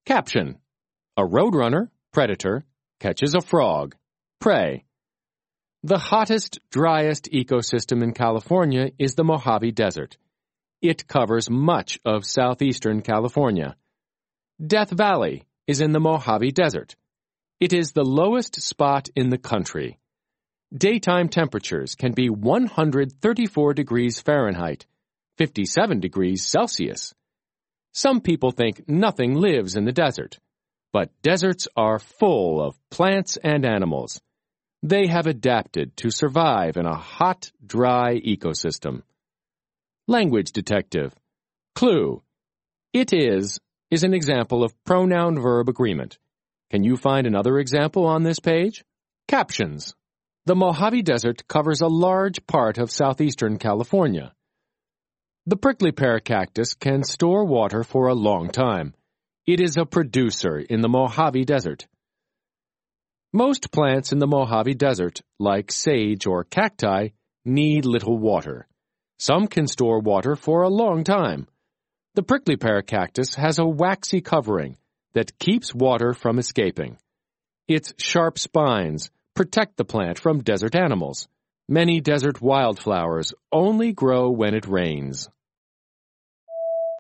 Caption: a roadrunner, predator, catches a frog. Prey. The hottest, driest ecosystem in California is the Mojave Desert. It covers much of southeastern California. Death Valley is in the Mojave Desert. It is the lowest spot in the country. Daytime temperatures can be 134 degrees Fahrenheit, 57 degrees Celsius. Some people think nothing lives in the desert, but deserts are full of plants and animals. They have adapted to survive in a hot, dry ecosystem. Language detective. Clue. It is an example of pronoun-verb agreement. Can you find another example on this page? Captions. The Mojave Desert covers a large part of southeastern California. The prickly pear cactus can store water for a long time. It is a producer in the Mojave Desert. Most plants in the Mojave Desert, like sage or cacti, need little water. Some can store water for a long time. The prickly pear cactus has a waxy covering that keeps water from escaping. Its sharp spines protect the plant from desert animals. Many desert wildflowers only grow when it rains.